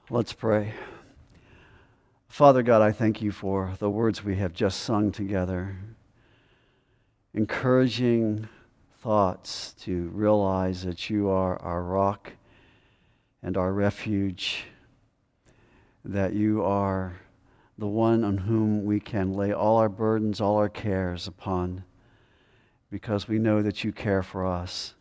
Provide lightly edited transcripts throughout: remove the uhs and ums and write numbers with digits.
Let's pray. Father God, I thank you for the words we have just sung together. Encouraging thoughts to realize that you are our rock and our refuge, that you are the one on whom we can lay all our burdens, all our cares upon, because we know that you care for us.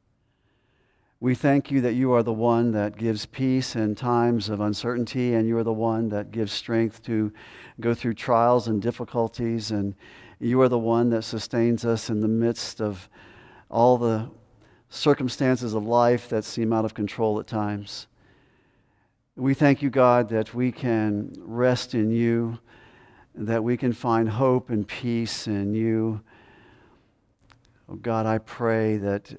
We thank you that you are the one that gives peace in times of uncertainty, and you are the one that gives strength to go through trials and difficulties, and you are the one that sustains us in the midst of all the circumstances of life that seem out of control at times. We thank you, God, that we can rest in you, that we can find hope and peace in you. Oh God, I pray that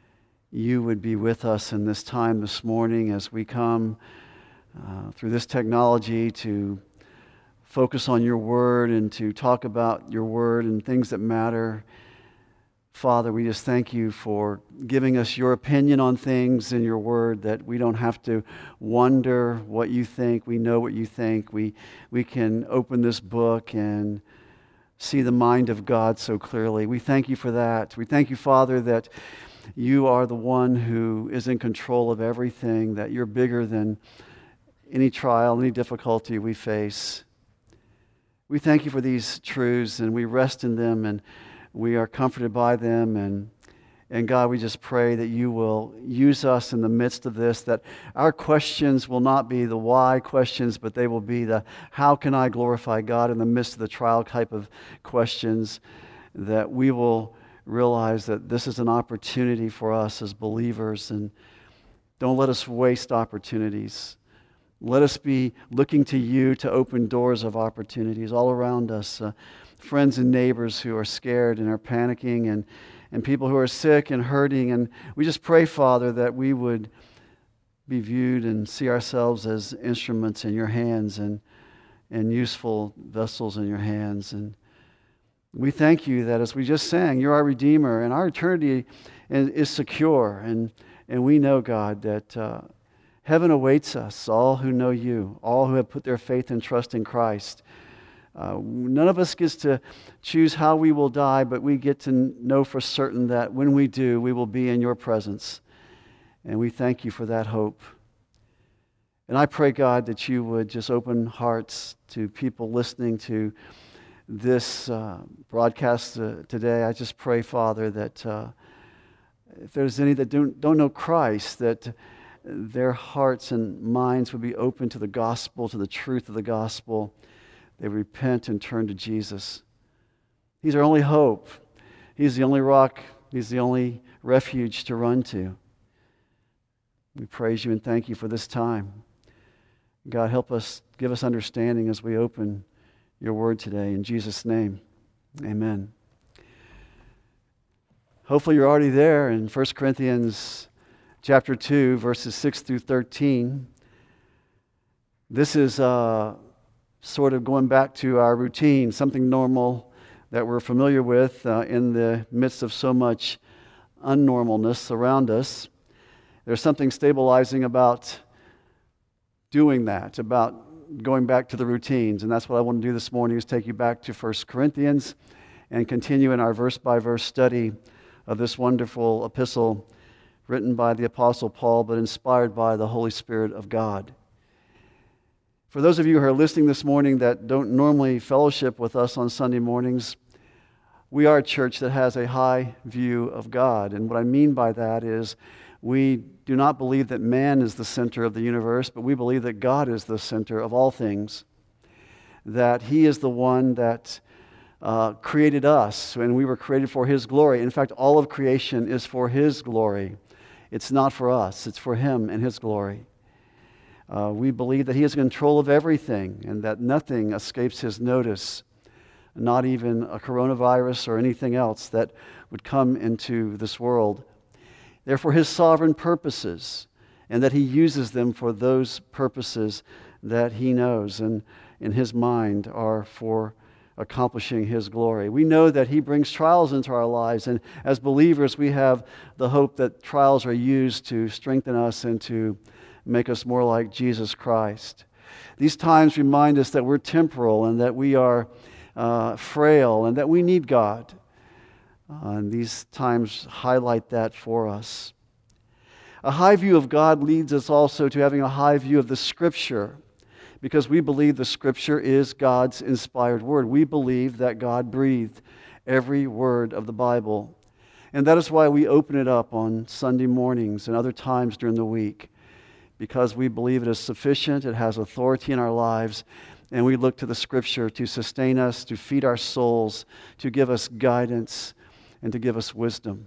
you would be with us in this time this morning as we come through this technology to focus on your word and to talk about your word and things that matter. Father, we just thank you for giving us your opinion on things in your word, that we don't have to wonder what you think. We know what you think. We can open this book and see the mind of God so clearly. We thank you for that. We thank you, Father, that you are the one who is in control of everything, that you're bigger than any trial, any difficulty we face. We thank you for these truths, and we rest in them, and we are comforted by them. And God, we just pray that you will use us in the midst of this, that our questions will not be the why questions, but they will be the how can I glorify God in the midst of the trial type of questions, that we will realize that this is an opportunity for us as believers, and don't let us waste opportunities. Let us be looking to you to open doors of opportunities all around us. Friends and neighbors who are scared and are panicking, and people who are sick and hurting. And we just pray, Father, that we would be viewed and see ourselves as instruments in your hands and useful vessels in your hands. And we thank you that, as we just sang, you're our Redeemer, and our eternity is secure. And we know, God, that heaven awaits us, all who know you, all who have put their faith and trust in Christ. None of us gets to choose how we will die, but we get to know for certain that when we do, we will be in your presence. And we thank you for that hope. And I pray, God, that you would just open hearts to people listening to this broadcast today. I just pray, Father, that if there's any that don't know Christ, that their hearts and minds would be open to the gospel, to the truth of the gospel. They repent and turn to Jesus. He's our only hope. He's the only rock. He's the only refuge to run to. We praise you and thank you for this time. God, help us, give us understanding as we open your word today. In Jesus' name, amen. Hopefully you're already there in 1 Corinthians chapter 2, verses 6 through 13. This is sort of going back to our routine, something normal that we're familiar with in the midst of so much unnormalness around us. There's something stabilizing about doing that, about going back to the routines. And that's what I want to do this morning, is take you back to 1 Corinthians and continue in our verse-by-verse study of this wonderful epistle written by the Apostle Paul, but inspired by the Holy Spirit of God. For those of you who are listening this morning that don't normally fellowship with us on Sunday mornings, we are a church that has a high view of God. And what I mean by that is we do not believe that man is the center of the universe, but we believe that God is the center of all things, that He is the one that created us, and we were created for His glory. In fact, all of creation is for His glory. It's not for us. It's for Him and His glory. We believe that He is in control of everything and that nothing escapes His notice, not even a coronavirus or anything else that would come into this world. They're for His sovereign purposes, and that He uses them for those purposes that He knows and in His mind are for accomplishing His glory. We know that He brings trials into our lives, and as believers we have the hope that trials are used to strengthen us and to make us more like Jesus Christ. These times remind us that we're temporal and that we are frail and that we need God. And these times highlight that for us. A high view of God leads us also to having a high view of the Scripture, because we believe the Scripture is God's inspired word. We believe that God breathed every word of the Bible. And that is why we open it up on Sunday mornings and other times during the week, because we believe it is sufficient, it has authority in our lives, and we look to the Scripture to sustain us, to feed our souls, to give us guidance, and to give us wisdom.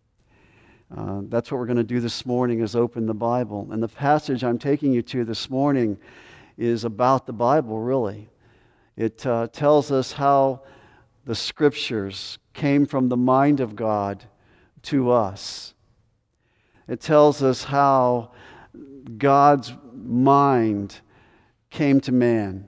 That's what we're going to do this morning, is open the Bible. And the passage I'm taking you to this morning is about the Bible, really. It tells us how the Scriptures came from the mind of God to us. It tells us how God's mind came to man.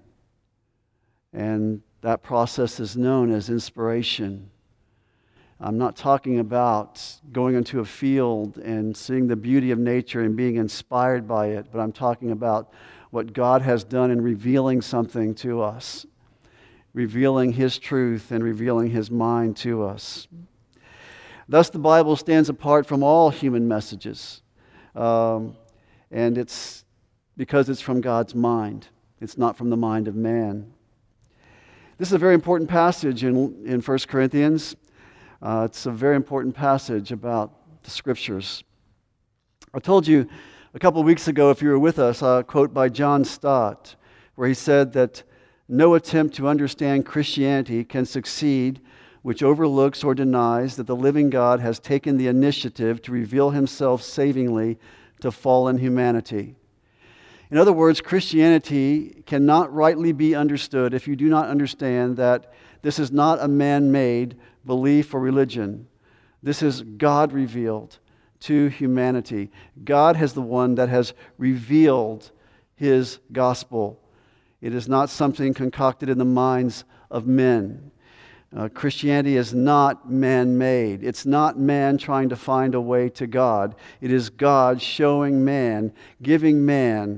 And that process is known as inspiration. I'm not talking about going into a field and seeing the beauty of nature and being inspired by it, but I'm talking about what God has done in revealing something to us, revealing His truth and revealing His mind to us. Thus, the Bible stands apart from all human messages, and it's because it's from God's mind. It's not from the mind of man. This is a very important passage in 1 Corinthians. It's a very important passage about the Scriptures. I told you a couple of weeks ago, if you were with us, a quote by John Stott, where he said that no attempt to understand Christianity can succeed which overlooks or denies that the living God has taken the initiative to reveal Himself savingly to fallen humanity. In other words, Christianity cannot rightly be understood if you do not understand that this is not a man-made belief or religion. This is God revealed to humanity. God is the one that has revealed His gospel. It is not something concocted in the minds of men. Christianity is not man-made. It's not man trying to find a way to God. It is God showing man, giving man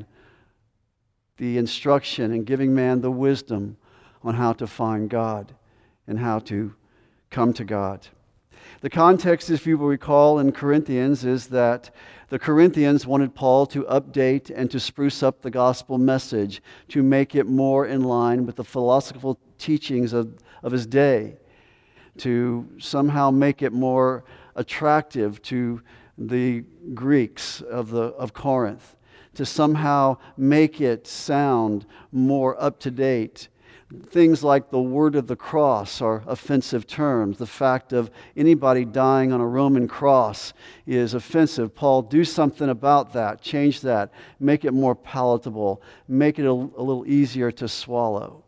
the instruction and giving man the wisdom on how to find God and how to come to God. The context, if you will recall, in Corinthians is that the Corinthians wanted Paul to update and to spruce up the gospel message, to make it more in line with the philosophical teachings of his day, to somehow make it more attractive to the Greeks of Corinth, to somehow make it sound more up to date. Things like the word of the cross are offensive terms. The fact of anybody dying on a Roman cross is offensive. Paul, do something about that. Change that. Make it more palatable. Make it a little easier to swallow.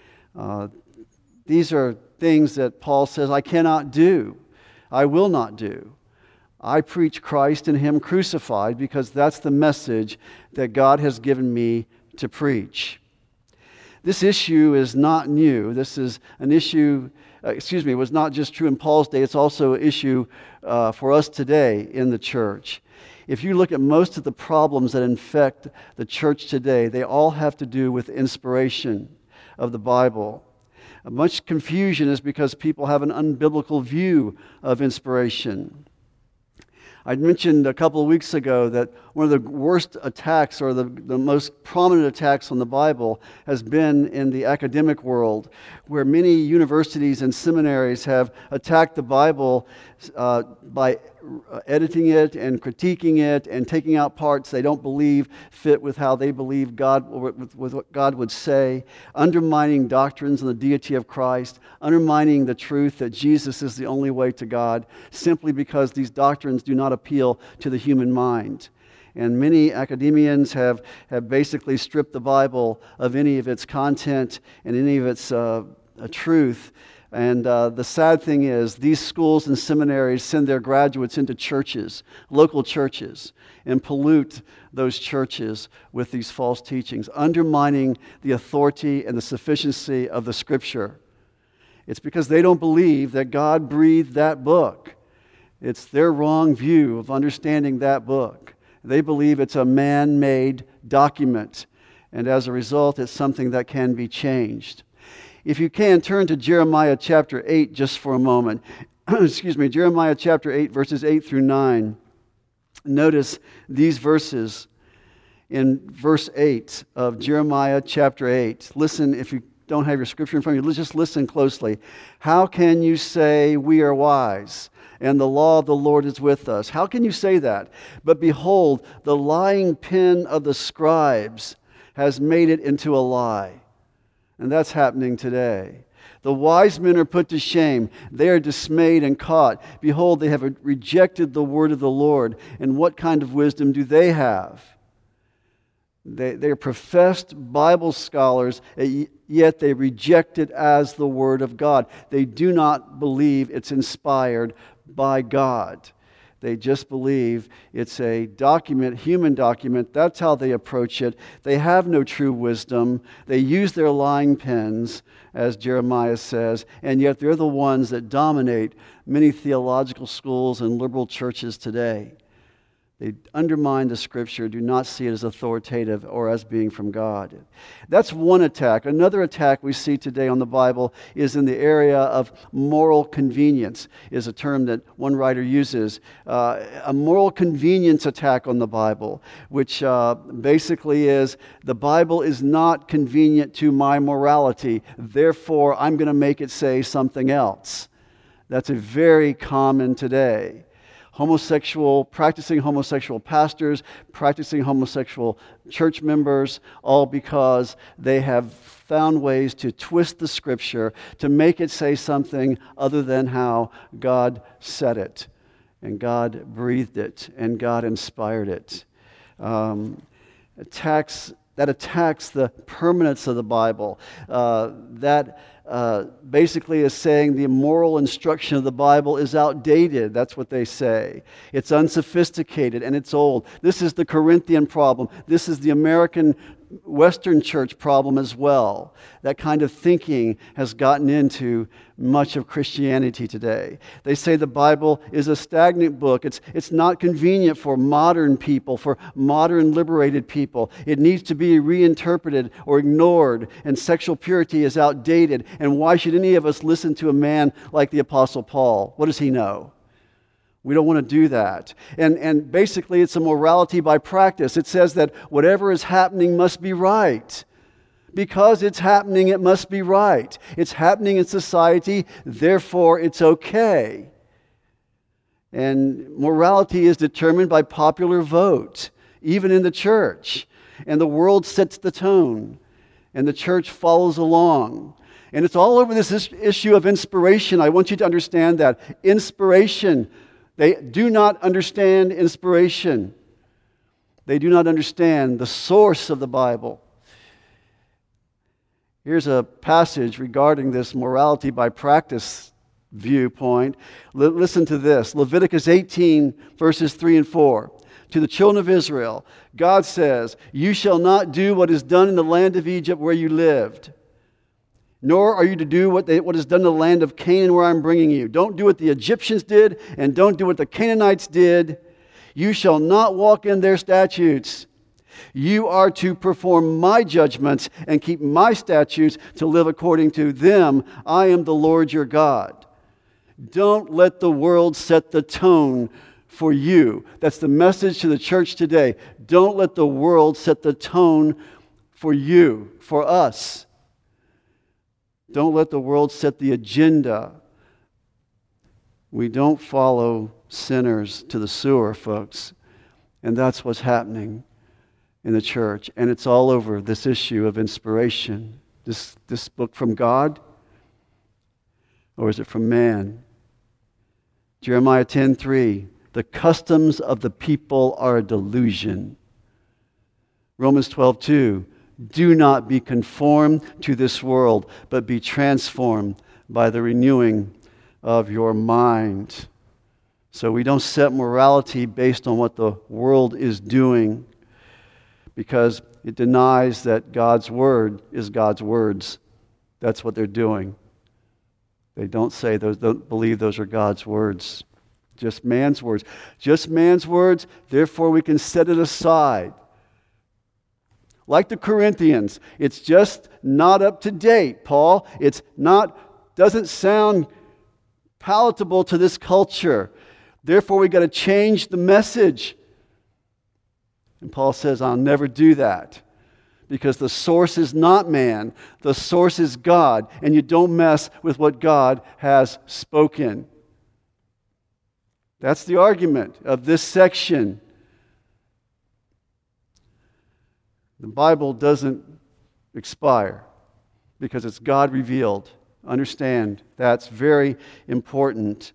These are things that Paul says, I cannot do. I will not do. I preach Christ and Him crucified because that's the message that God has given me to preach. This issue is not new. This is an issue, it was not just true in Paul's day, it's also an issue for us today in the church. If you look at most of the problems that infect the church today, they all have to do with inspiration of the Bible. Much confusion is because people have an unbiblical view of inspiration. I mentioned a couple of weeks ago that one of the worst attacks, or the most prominent attacks on the Bible, has been in the academic world, where many universities and seminaries have attacked the Bible by editing it and critiquing it and taking out parts they don't believe fit with how they believe God, with what God would say, undermining doctrines on the deity of Christ, undermining the truth that Jesus is the only way to God, simply because these doctrines do not appeal to the human mind. And many academians have basically stripped the Bible of any of its content and any of its truth. And the sad thing is, these schools and seminaries send their graduates into churches, local churches, and pollute those churches with these false teachings, undermining the authority and the sufficiency of the Scripture. It's because they don't believe that God breathed that book. It's their wrong view of understanding that book. They believe it's a man-made document, and as a result, it's something that can be changed. If you can, turn to Jeremiah chapter 8 just for a moment. Excuse me, Jeremiah chapter 8, verses 8 through 9. Notice these verses in verse 8 of Jeremiah chapter 8. Listen, if you don't have your scripture in front of you, just listen closely. How can you say we are wise, and the law of the Lord is with us? How can you say that? But behold, the lying pen of the scribes has made it into a lie. And that's happening today. The wise men are put to shame. They are dismayed and caught. Behold, they have rejected the word of the Lord. And what kind of wisdom do they have? They are professed Bible scholars, yet they reject it as the Word of God. They do not believe it's inspired by God. They just believe it's a document, human document. That's how they approach it. They have no true wisdom. They use their lying pens, as Jeremiah says, and yet they're the ones that dominate many theological schools and liberal churches today. They undermine the Scripture, do not see it as authoritative or as being from God. That's one attack. Another attack we see today on the Bible is in the area of moral convenience, is a term that one writer uses. A moral convenience attack on the Bible, which basically is the Bible is not convenient to my morality, therefore I'm going to make it say something else. That's a very common today. Practicing homosexual pastors, practicing homosexual church members, all because they have found ways to twist the Scripture to make it say something other than how God said it, and God breathed it, and God inspired it. Attacks the permanence of the Bible. Basically is saying the moral instruction of the Bible is outdated. That's what they say. It's unsophisticated and it's old. This is the Corinthian problem. This is the American Western church problem as well. That kind of thinking has gotten into much of Christianity today. They say the Bible is a stagnant book. It's not convenient for modern people, for modern liberated people. It needs to be reinterpreted or ignored, and sexual purity is outdated. And why should any of us listen to a man like the Apostle Paul? What does he know? We don't want to do that. And basically, it's a morality by practice. It says that whatever is happening must be right. Because it's happening, it must be right. It's happening in society, therefore it's okay. And morality is determined by popular vote, even in the church. And the world sets the tone, and the church follows along. And it's all over this issue of inspiration. I want you to understand that. Inspiration. They do not understand inspiration. They do not understand the source of the Bible. Here's a passage regarding this morality by practice viewpoint. Listen to this. Leviticus 18, verses 3 and 4. To the children of Israel, God says, "You shall not do what is done in the land of Egypt where you lived, nor are you to do what is done in the land of Canaan where I'm bringing you. Don't do what the Egyptians did, and don't do what the Canaanites did. You shall not walk in their statutes. You are to perform my judgments and keep my statutes to live according to them. I am the Lord your God." Don't let the world set the tone for you. That's the message to the church today. Don't let the world set the tone for you, for us. Don't let the world set the agenda. We don't follow sinners to the sewer, folks. And that's what's happening in the church. And it's all over this issue of inspiration. This book from God? Or is it from man? Jeremiah 10:3, the customs of the people are a delusion. Romans 12:2, do not be conformed to this world, but be transformed by the renewing of your mind. So we don't set morality based on what the world is doing, because it denies that God's word is God's words. That's what they're doing. They don't believe those are God's words. Just man's words. Just man's words, therefore we can set it aside. Like the Corinthians, it's just not up to date, Paul. Doesn't sound palatable to this culture. Therefore, we got to change the message. And Paul says, I'll never do that. Because the source is not man. The source is God. And you don't mess with what God has spoken. That's the argument of this section. The Bible doesn't expire because it's God revealed. Understand, that's very important.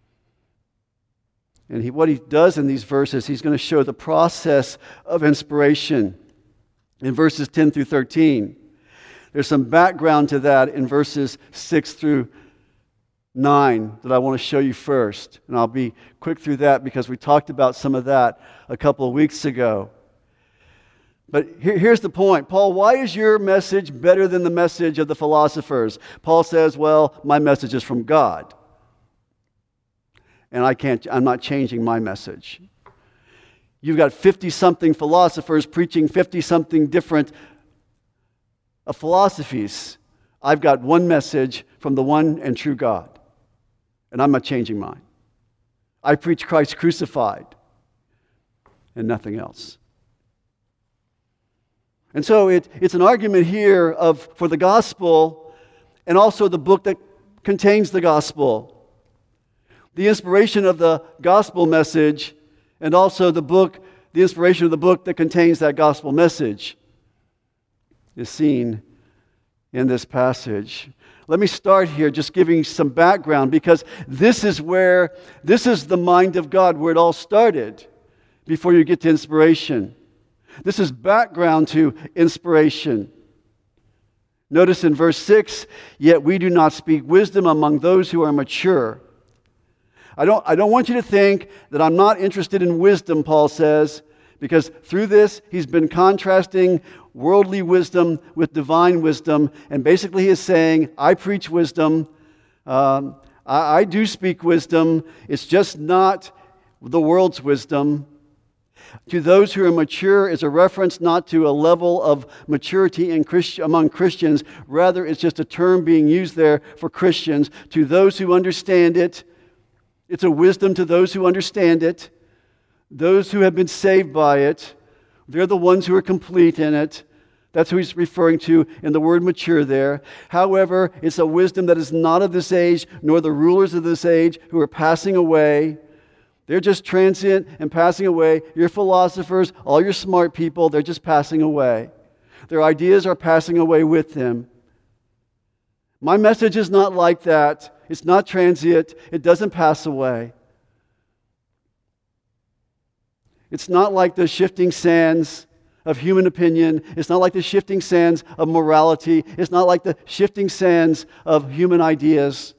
And what he does in these verses, he's going to show the process of inspiration in verses 10 through 13. There's some background to that in verses 6 through 9 that I want to show you first. And I'll be quick through that because we talked about some of that a couple of weeks ago. But here's the point. Paul, why is your message better than the message of the philosophers? Paul says, well, my message is from God. And I'm not changing my message. You've got 50-something philosophers preaching 50-something different philosophies. I've got one message from the one and true God. And I'm not changing mine. I preach Christ crucified and nothing else. And so it's an argument here for the gospel and also the book that contains the gospel. The inspiration of the gospel message and also the inspiration of the book that contains that gospel message is seen in this passage. Let me start here just giving you some background because this is the mind of God where it all started before you get to inspiration. This is background to inspiration. Notice in verse 6, yet we do not speak wisdom among those who are mature. I don't want you to think that I'm not interested in wisdom, Paul says, because through this he's been contrasting worldly wisdom with divine wisdom, and basically he is saying, I preach wisdom, I do speak wisdom, it's just not the world's wisdom. To those who are mature is a reference not to a level of maturity among Christians. Rather, it's just a term being used there for Christians. To those who understand it, it's a wisdom to those who understand it. Those who have been saved by it, they're the ones who are complete in it. That's who he's referring to in the word mature there. However, it's a wisdom that is not of this age, nor the rulers of this age who are passing away. They're just transient and passing away. Your philosophers, all your smart people, they're just passing away. Their ideas are passing away with them. My message is not like that. It's not transient. It doesn't pass away. It's not like the shifting sands of human opinion. It's not like the shifting sands of morality. It's not like the shifting sands of human ideas.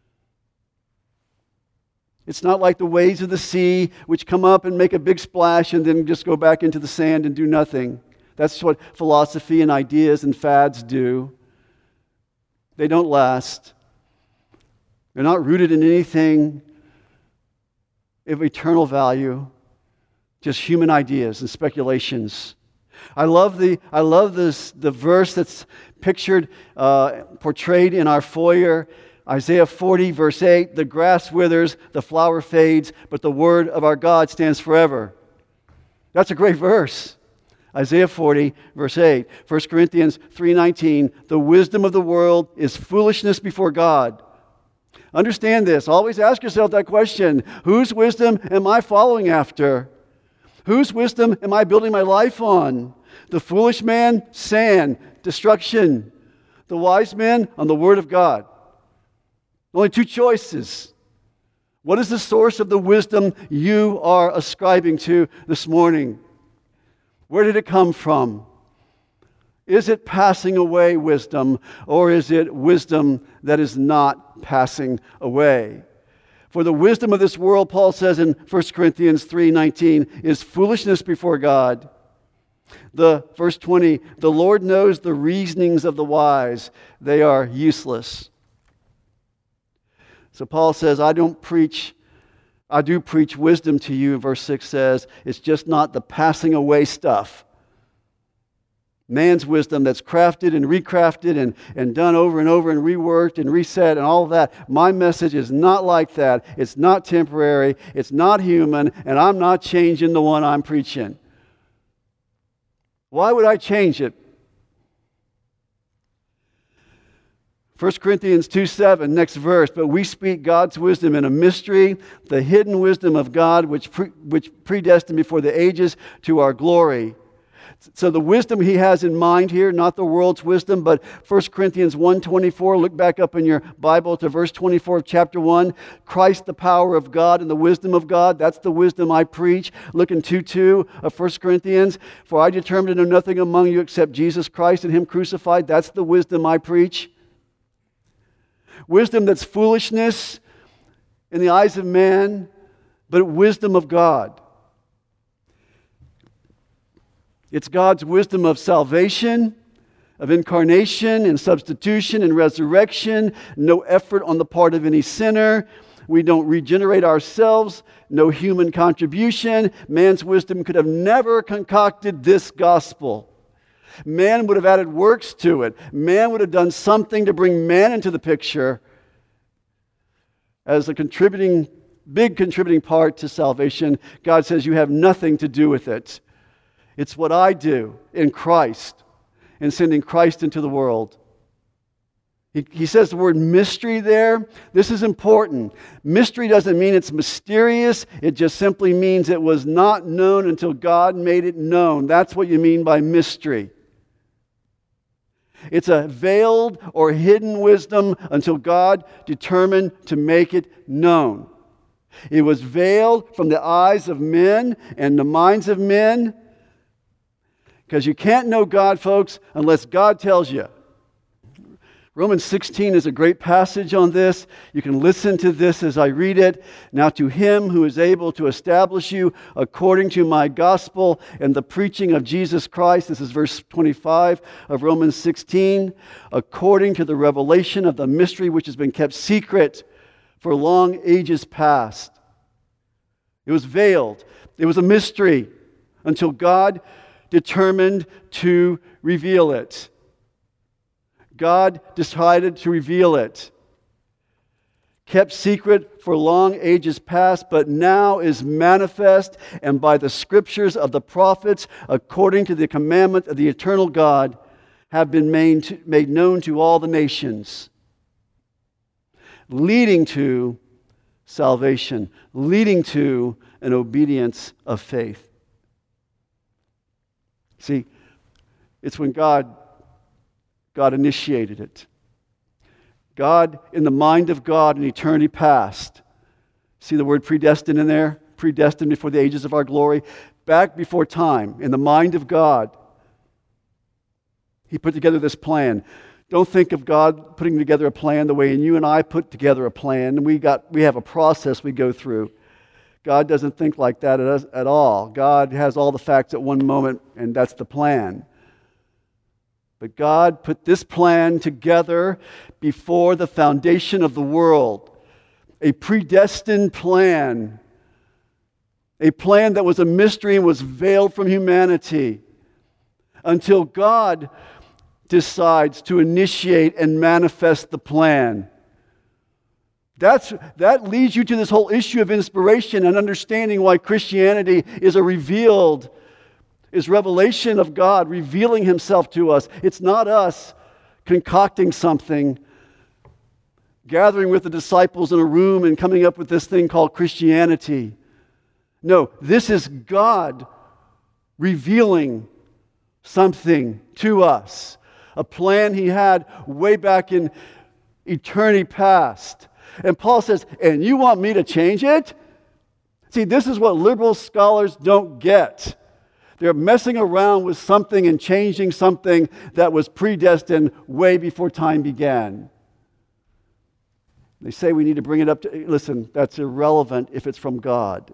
It's not like the waves of the sea, which come up and make a big splash and then just go back into the sand and do nothing. That's what philosophy and ideas and fads do. They don't last. They're not rooted in anything of eternal value, just human ideas and speculations. I love the verse that's pictured, portrayed in our foyer. Isaiah 40, verse 8, the grass withers, the flower fades, but the word of our God stands forever. That's a great verse. Isaiah 40, verse 8. 1 Corinthians 3:19, the wisdom of the world is foolishness before God. Understand this. Always ask yourself that question. Whose wisdom am I following after? Whose wisdom am I building my life on? The foolish man, sand, destruction. The wise man, on the word of God. Only two choices. What is the source of the wisdom you are ascribing to this morning? Where did it come from? Is it passing away wisdom, or is it wisdom that is not passing away? For the wisdom of this world, Paul says in 1 Corinthians 3:19, is foolishness before God. Verse 20, the Lord knows the reasonings of the wise. They are useless. So Paul says, I don't preach I do preach wisdom to you, verse 6 says. It's just not the passing away stuff. Man's wisdom that's crafted and recrafted and done over and over and reworked and reset and all of that. My message is not like that. It's not temporary. It's not human. And I'm not changing the one I'm preaching. Why would I change it? 1 Corinthians 2:7, next verse. But we speak God's wisdom in a mystery, the hidden wisdom of God, which predestined before the ages to our glory. So the wisdom he has in mind here, not the world's wisdom, but 1 Corinthians 1:24, look back up in your Bible to verse 24 of chapter 1. Christ, the power of God and the wisdom of God. That's the wisdom I preach. Look in 2:2 of 1 Corinthians. For I determined to know nothing among you except Jesus Christ and him crucified. That's the wisdom I preach. Wisdom that's foolishness in the eyes of man, but wisdom of God. It's God's wisdom of salvation, of incarnation and substitution and resurrection. No effort on the part of any sinner. We don't regenerate ourselves. No human contribution. Man's wisdom could have never concocted this gospel. Man would have added works to it. Man would have done something to bring man into the picture as a big contributing part to salvation. God says, you have nothing to do with it. It's what I do in Christ, in sending Christ into the world. He says the word mystery there. This is important. Mystery doesn't mean it's mysterious. It just simply means it was not known until God made it known. That's what you mean by mystery. It's a veiled or hidden wisdom until God determined to make it known. It was veiled from the eyes of men and the minds of men, because you can't know God, folks, unless God tells you. Romans 16 is a great passage on this. You can listen to this as I read it. Now to him who is able to establish you according to my gospel and the preaching of Jesus Christ. This is verse 25 of Romans 16. According to the revelation of the mystery which has been kept secret for long ages past. It was veiled. It was a mystery until God determined to reveal it. God decided to reveal it. Kept secret for long ages past, but now is manifest, and by the scriptures of the prophets, according to the commandment of the eternal God, have been made known to all the nations, leading to salvation, leading to an obedience of faith. See, it's when God initiated it. God, in the mind of God in eternity past. See the word predestined in there? Predestined before the ages of our glory. Back before time, in the mind of God, He put together this plan. Don't think of God putting together a plan the way you and I put together a plan. We have a process we go through. God doesn't think like that at all. God has all the facts at one moment, and that's the plan. But God put this plan together before the foundation of the world. A predestined plan. A plan that was a mystery and was veiled from humanity. Until God decides to initiate and manifest the plan. That leads you to this whole issue of inspiration and understanding why Christianity is revelation of God revealing Himself to us. It's not us concocting something, gathering with the disciples in a room and coming up with this thing called Christianity. No, this is God revealing something to us. A plan He had way back in eternity past. And Paul says, and you want me to change it? See, this is what liberal scholars don't get. They're messing around with something and changing something that was predestined way before time began. They say we need to bring it up to... Listen, that's irrelevant if it's from God.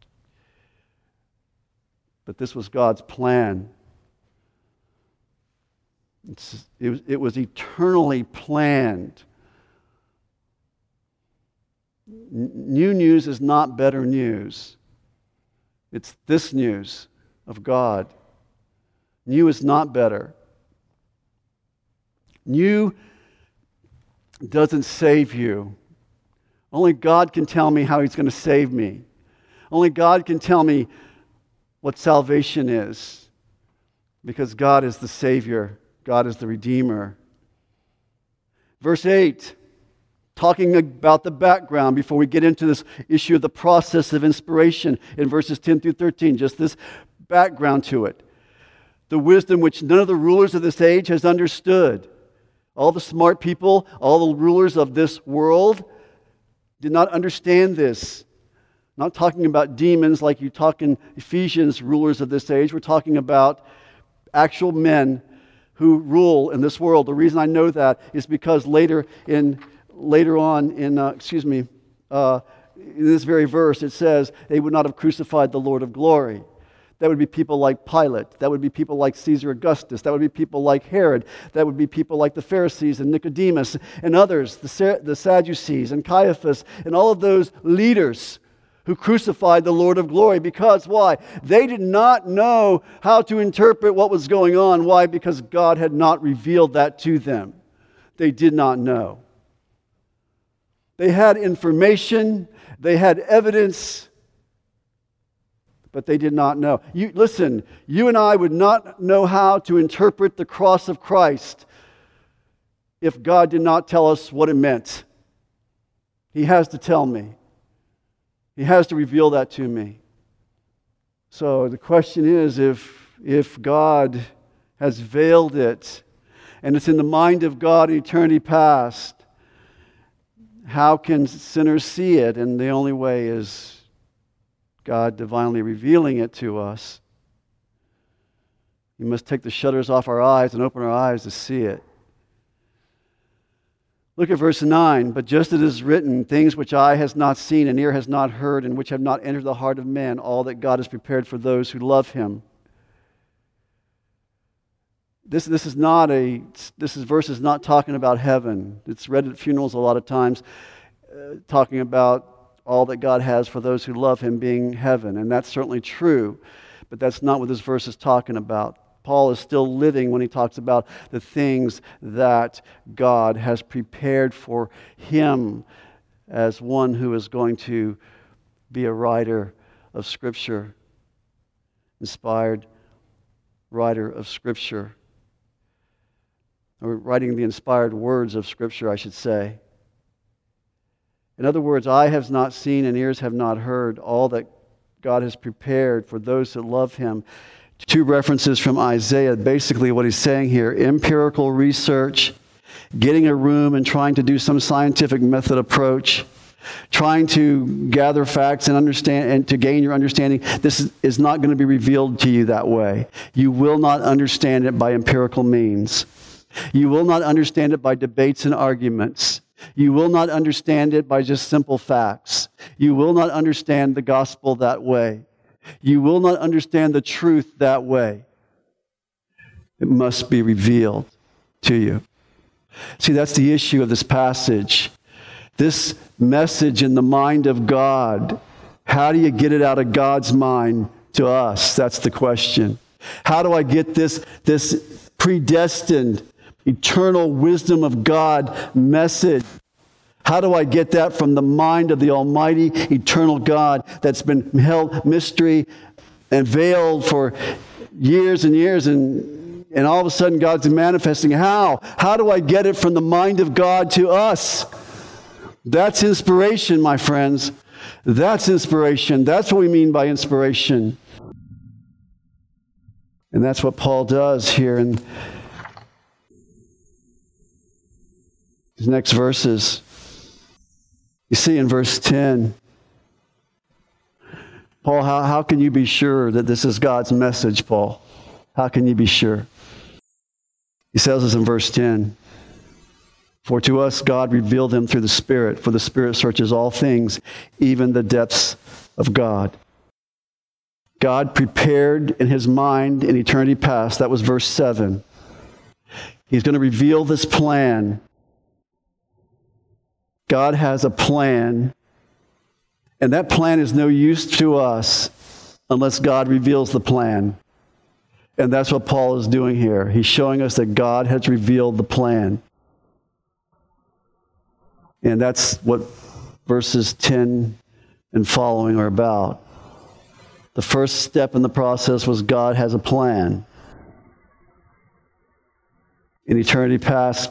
But this was God's plan. It was eternally planned. New news is not better news. It's this news of God. New is not better. New doesn't save you. Only God can tell me how He's going to save me. Only God can tell me what salvation is, because God is the Savior. God is the Redeemer. Verse 8, talking about the background before we get into this issue of the process of inspiration in verses 10 through 13, just this background to it. The wisdom which none of the rulers of this age has understood. All the smart people, all the rulers of this world did not understand this. Not talking about demons like you talk in Ephesians, rulers of this age. We're talking about actual men who rule in this world. The reason I know that is because later on in this very verse, it says they would not have crucified the Lord of glory. That would be people like Pilate. That would be people like Caesar Augustus. That would be people like Herod. That would be people like the Pharisees and Nicodemus and others, the Sadducees and Caiaphas and all of those leaders who crucified the Lord of glory. Because why? They did not know how to interpret what was going on. Why? Because God had not revealed that to them. They did not know. They had information, they had evidence, but they did not know. Listen, you and I would not know how to interpret the cross of Christ if God did not tell us what it meant. He has to tell me. He has to reveal that to me. So the question is, if God has veiled it, and it's in the mind of God in eternity past, how can sinners see it? And the only way is God divinely revealing it to us. He must take the shutters off our eyes and open our eyes to see it. Look at verse 9. But just as it is written, things which eye has not seen and ear has not heard, and which have not entered the heart of man, all that God has prepared for those who love Him. This verse is not talking about heaven. It's read at funerals a lot of times, talking about all that God has for those who love Him being heaven. And that's certainly true, but that's not what this verse is talking about. Paul is still living when he talks about the things that God has prepared for him as one who is going to be a writer of Scripture, inspired writer of Scripture, or writing the inspired words of Scripture, I should say. In other words, eye has not seen and ears have not heard all that God has prepared for those that love Him. Two references from Isaiah. Basically what he's saying here, empirical research, getting a room and trying to do some scientific method approach, trying to gather facts and understand and to gain your understanding. This is not going to be revealed to you that way. You will not understand it by empirical means. You will not understand it by debates and arguments. You will not understand it by just simple facts. You will not understand the gospel that way. You will not understand the truth that way. It must be revealed to you. See, that's the issue of this passage. This message in the mind of God, how do you get it out of God's mind to us? That's the question. How do I get this predestined, eternal wisdom of God message? How do I get that from the mind of the Almighty, eternal God that's been held mystery and veiled for years and years, and all of a sudden God's manifesting? How? How do I get it from the mind of God to us? That's inspiration, my friends. That's inspiration. That's what we mean by inspiration. And that's what Paul does here in these next verses. You see in verse 10, Paul, how can you be sure that this is God's message, Paul? How can you be sure? He says this in verse 10. For to us God revealed them through the Spirit, for the Spirit searches all things, even the depths of God. God prepared in His mind in eternity past. That was verse 7. He's going to reveal this plan. God has a plan And that plan is no use to us unless God reveals the plan. And that's what Paul is doing here. He's showing us that God has revealed the plan. And that's what verses 10 and following are about. The first step in the process was God has a plan. In eternity past,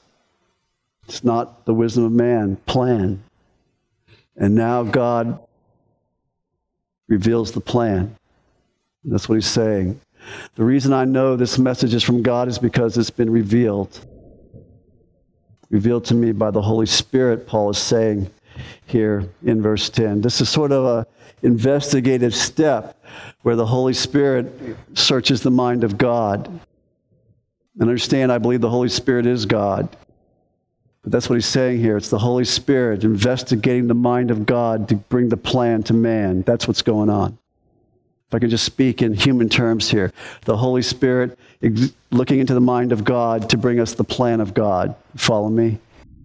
it's not the wisdom of man, plan. And now God reveals the plan. And that's what he's saying. The reason I know this message is from God is because it's been revealed. Revealed to me by the Holy Spirit, Paul is saying here in verse 10. This is sort of an investigative step where the Holy Spirit searches the mind of God. And understand, I believe the Holy Spirit is God. But that's what he's saying here. It's the Holy Spirit investigating the mind of God to bring the plan to man. That's what's going on. If I can just speak in human terms here. The Holy Spirit looking into the mind of God to bring us the plan of God. Follow me?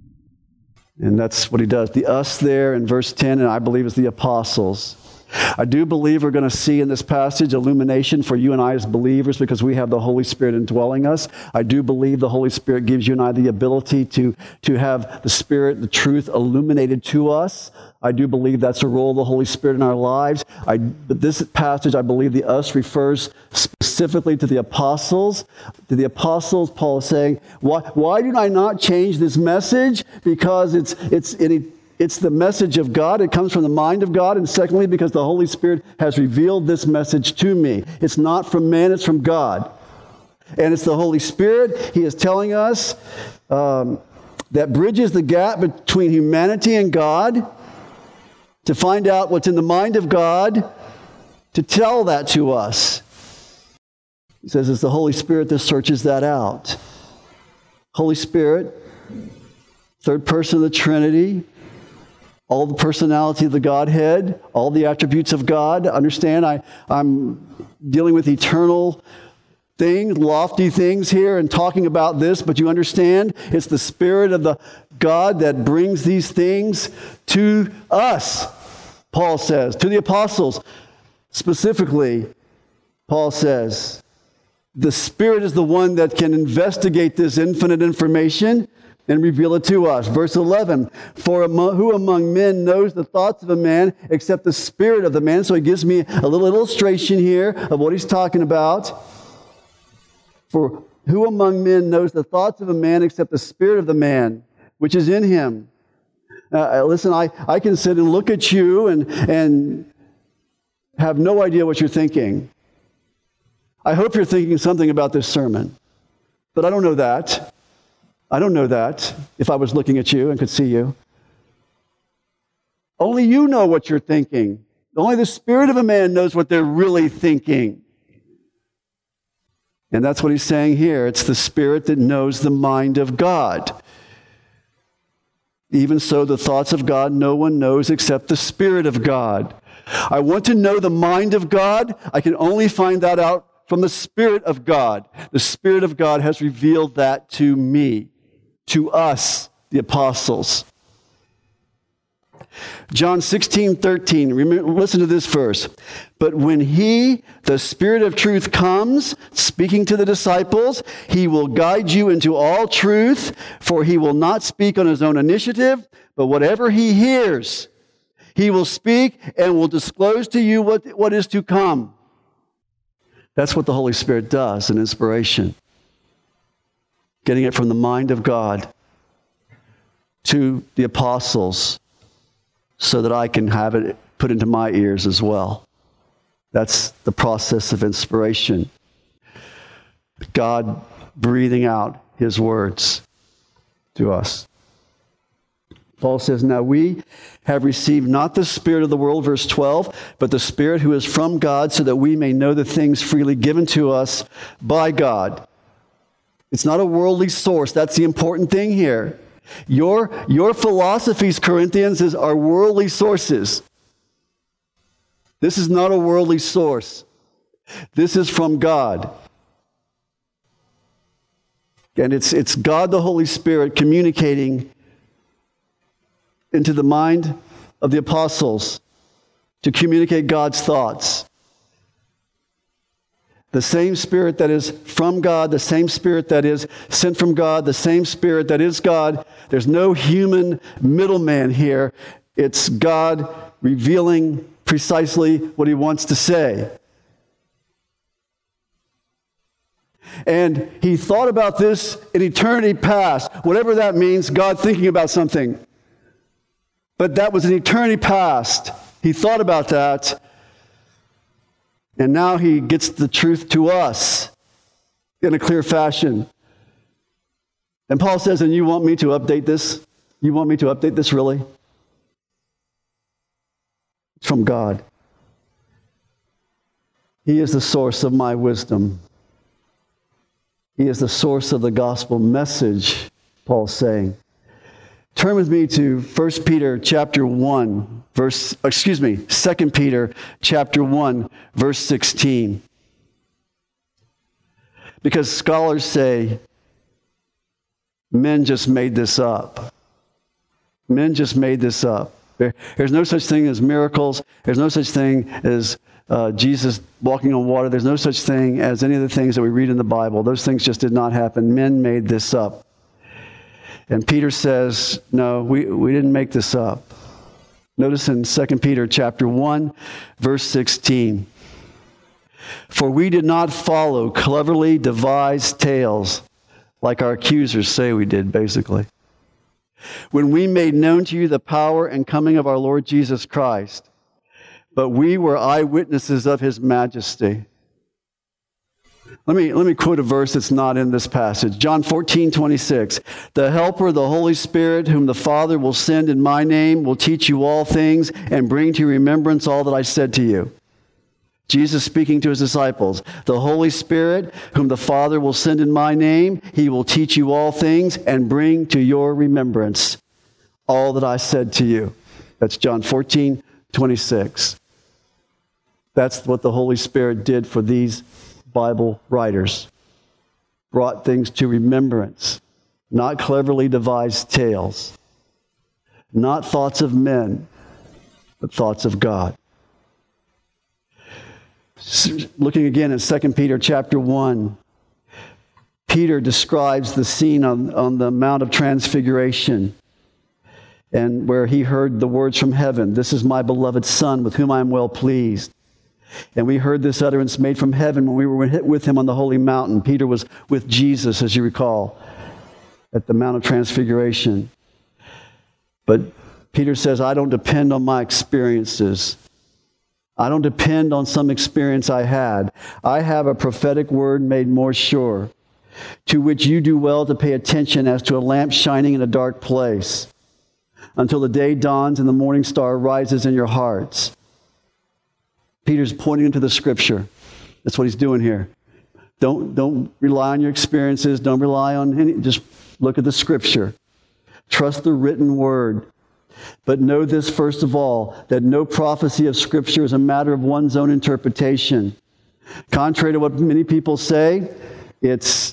And that's what he does. The us there in verse 10, and I believe is the apostles. I do believe we're going to see in this passage illumination for you and I as believers because we have the Holy Spirit indwelling us. I do believe the Holy Spirit gives you and I the ability to have the Spirit, the truth illuminated to us. I do believe that's a role of the Holy Spirit in our lives. But this passage, I believe the us refers specifically to the apostles. To the apostles, Paul is saying, why do I not change this message? Because it's the message of God. It comes from the mind of God. And secondly, because the Holy Spirit has revealed this message to me. It's not from man, it's from God. And it's the Holy Spirit. He is telling us that bridges the gap between humanity and God to find out what's in the mind of God, to tell that to us. He says it's the Holy Spirit that searches that out. Holy Spirit, third person of the Trinity, all the personality of the Godhead, all the attributes of God. Understand, I'm dealing with eternal things, lofty things here and talking about this, but you understand it's the Spirit of the God that brings these things to us, Paul says, to the apostles. Specifically, Paul says, the Spirit is the one that can investigate this infinite information and reveal it to us. Verse 11, for who among men knows the thoughts of a man except the spirit of the man? So he gives me a little illustration here of what he's talking about. For who among men knows the thoughts of a man except the spirit of the man, which is in him? Listen, I can sit and look at you and have no idea what you're thinking. I hope you're thinking something about this sermon, but I don't know that. I don't know that if I was looking at you and could see you. Only you know what you're thinking. Only the spirit of a man knows what they're really thinking. And that's what he's saying here. It's the Spirit that knows the mind of God. Even so, the thoughts of God no one knows except the Spirit of God. I want to know the mind of God. I can only find that out from the Spirit of God. The Spirit of God has revealed that to me, to us, the apostles. John 16:13. Listen to this verse. But when he, the Spirit of truth, comes, speaking to the disciples, he will guide you into all truth, for he will not speak on his own initiative, but whatever he hears, he will speak and will disclose to you what is to come. That's what the Holy Spirit does in inspiration. Getting it from the mind of God to the apostles so that I can have it put into my ears as well. That's the process of inspiration. God breathing out his words to us. Paul says, now we have received not the spirit of the world, verse 12, but the Spirit who is from God, so that we may know the things freely given to us by God. It's not a worldly source. That's the important thing here. Your philosophies, Corinthians, are worldly sources. This is not a worldly source. This is from God. And it's God the Holy Spirit communicating into the mind of the apostles to communicate God's thoughts. The same Spirit that is from God, the same Spirit that is sent from God, the same Spirit that is God. There's no human middleman here. It's God revealing precisely what he wants to say. And he thought about this in eternity past. Whatever that means, God thinking about something. But that was in eternity past. He thought about that. And now he gets the truth to us in a clear fashion. And Paul says, and you want me to update this? You want me to update this really? It's from God. He is the source of my wisdom. He is the source of the gospel message, Paul's saying. Turn with me to 2 Peter chapter 1, chapter 1, verse 16. Because scholars say men just made this up. Men just made this up. There's no such thing as miracles. There's no such thing as Jesus walking on water. There's no such thing as any of the things that we read in the Bible. Those things just did not happen. Men made this up. And Peter says, no, we didn't make this up. Notice in 2 Peter chapter 1, verse 16. For we did not follow cleverly devised tales like our accusers say we did, basically. When we made known to you the power and coming of our Lord Jesus Christ, but we were eyewitnesses of his majesty. Let me quote a verse that's not in this passage. John 14:26. The Helper, the Holy Spirit, whom the Father will send in my name, will teach you all things and bring to your remembrance all that I said to you. Jesus speaking to his disciples. The Holy Spirit, whom the Father will send in my name, he will teach you all things and bring to your remembrance all that I said to you. That's John 14:26. That's what the Holy Spirit did for these Bible writers. Brought things to remembrance. Not cleverly devised tales. Not thoughts of men, but thoughts of God. Looking again at 2 Peter chapter 1, Peter describes the scene on the Mount of Transfiguration, and where he heard the words from heaven, "This is my beloved Son, with whom I am well pleased." And we heard this utterance made from heaven when we were with him on the holy mountain. Peter was with Jesus, as you recall, at the Mount of Transfiguration. But Peter says, I don't depend on my experiences. I don't depend on some experience I had. I have a prophetic word made more sure, to which you do well to pay attention as to a lamp shining in a dark place, until the day dawns and the morning star rises in your hearts. Peter's pointing into the Scripture. That's what he's doing here. Don't rely on your experiences. Don't rely on any. Just look at the Scripture. Trust the written word. But know this first of all, that no prophecy of Scripture is a matter of one's own interpretation. Contrary to what many people say, it's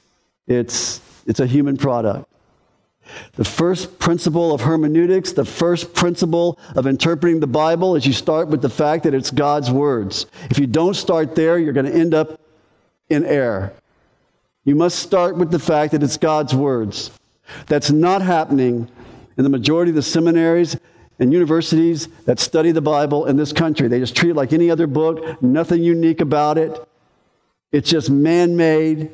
a human product. The first principle of hermeneutics, the first principle of interpreting the Bible, is you start with the fact that it's God's words. If you don't start there, you're going to end up in error. You must start with the fact that it's God's words. That's not happening in the majority of the seminaries and universities that study the Bible in this country. They just treat it like any other book, nothing unique about it. It's just man-made.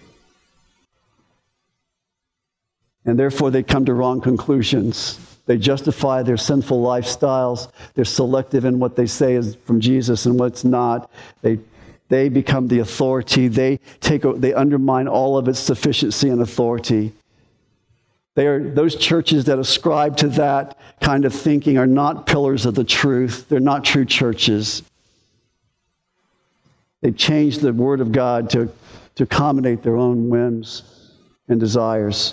And therefore, they come to wrong conclusions. They justify their sinful lifestyles. They're selective in what they say is from Jesus and what's not. They become the authority. They undermine all of its sufficiency and authority. Those churches that ascribe to that kind of thinking are not pillars of the truth. They're not true churches. They've changed the Word of God to accommodate their own whims and desires.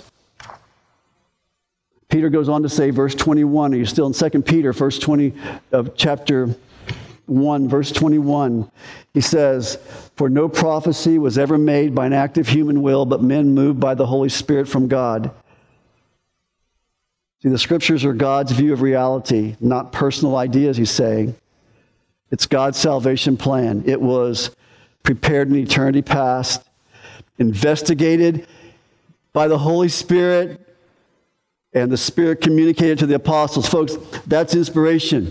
Peter goes on to say, verse 21, are you still in 2 Peter, verse 20 of chapter 1, verse 21? He says, for no prophecy was ever made by an act of human will, but men moved by the Holy Spirit from God. See, the Scriptures are God's view of reality, not personal ideas, he's saying. It's God's salvation plan. It was prepared in eternity past, investigated by the Holy Spirit, and the Spirit communicated to the apostles. Folks, that's inspiration.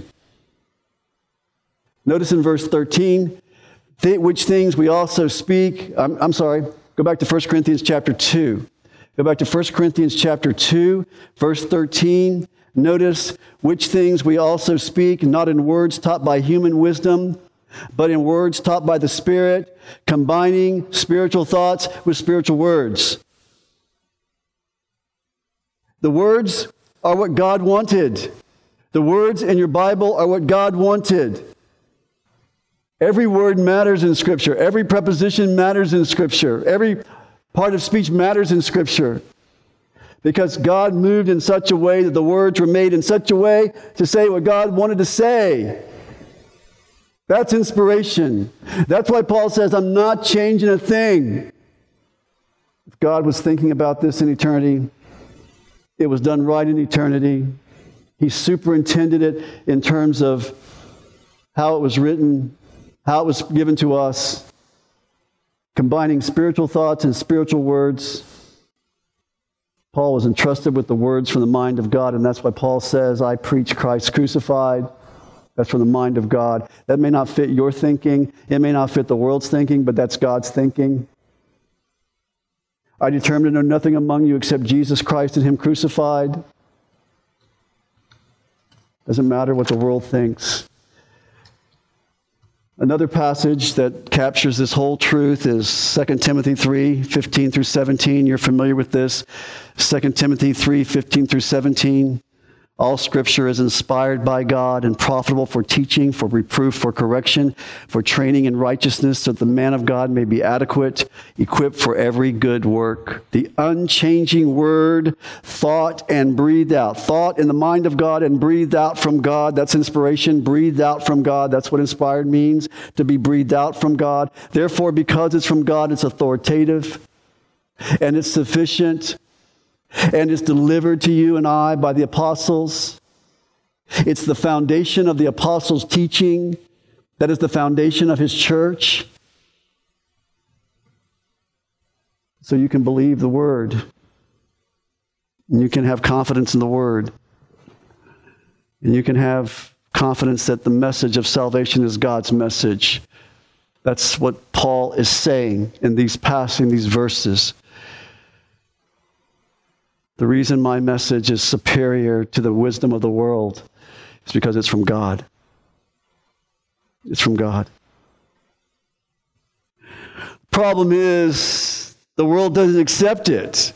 Notice in verse 13, which things we also speak. Go back to 1 Corinthians chapter 2. Go back to 1 Corinthians chapter 2, verse 13. Notice which things we also speak, not in words taught by human wisdom, but in words taught by the Spirit, combining spiritual thoughts with spiritual words. The words are what God wanted. The words in your Bible are what God wanted. Every word matters in Scripture. Every preposition matters in Scripture. Every part of speech matters in Scripture. Because God moved in such a way that the words were made in such a way to say what God wanted to say. That's inspiration. That's why Paul says, I'm not changing a thing. If God was thinking about this in eternity, it was done right in eternity. He superintended it in terms of how it was written, how it was given to us, combining spiritual thoughts and spiritual words. Paul was entrusted with the words from the mind of God, and that's why Paul says, I preach Christ crucified. That's from the mind of God. That may not fit your thinking. It may not fit the world's thinking, but that's God's thinking. I determined to know nothing among you except Jesus Christ and Him crucified. Doesn't matter what the world thinks. Another passage that captures this whole truth is 2 Timothy 3, 15 through 17. You're familiar with this. 2 Timothy 3, 15 through 17. All Scripture is inspired by God and profitable for teaching, for reproof, for correction, for training in righteousness, so that the man of God may be adequate, equipped for every good work. The unchanging word, thought and breathed out. Thought in the mind of God and breathed out from God. That's inspiration. Breathed out from God. That's what inspired means, to be breathed out from God. Therefore, because it's from God, it's authoritative and it's sufficient. And it's delivered to you and I by the apostles. It's the foundation of the apostles' teaching. That is the foundation of His church. So you can believe the Word. And you can have confidence in the Word. And you can have confidence that the message of salvation is God's message. That's what Paul is saying in these verses. The reason my message is superior to the wisdom of the world is because it's from God. It's from God. Problem is, the world doesn't accept it.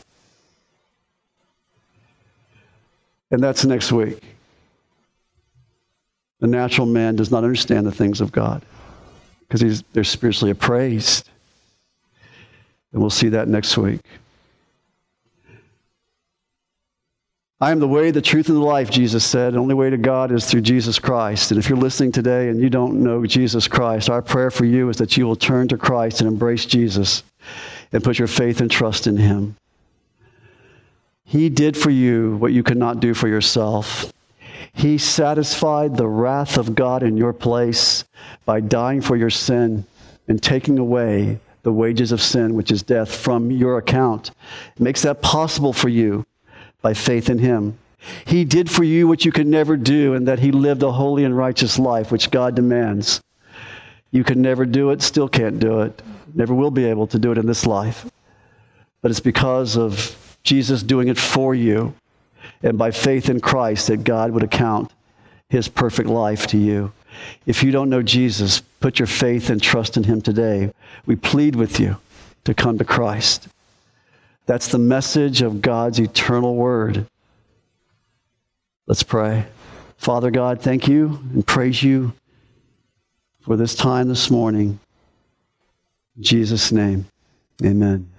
And that's next week. The natural man does not understand the things of God because they're spiritually appraised. And we'll see that next week. I am the way, the truth, and the life, Jesus said. The only way to God is through Jesus Christ. And if you're listening today and you don't know Jesus Christ, our prayer for you is that you will turn to Christ and embrace Jesus and put your faith and trust in Him. He did for you what you could not do for yourself. He satisfied the wrath of God in your place by dying for your sin and taking away the wages of sin, which is death, from your account. It makes that possible for you by faith in Him. He did for you what you could never do, in that He lived a holy and righteous life, which God demands. You could never do it, still can't do it, never will be able to do it in this life. But it's because of Jesus doing it for you, and by faith in Christ, that God would account His perfect life to you. If you don't know Jesus, put your faith and trust in Him today. We plead with you to come to Christ. That's the message of God's eternal word. Let's pray. Father God, thank you and praise you for this time this morning. In Jesus' name, amen.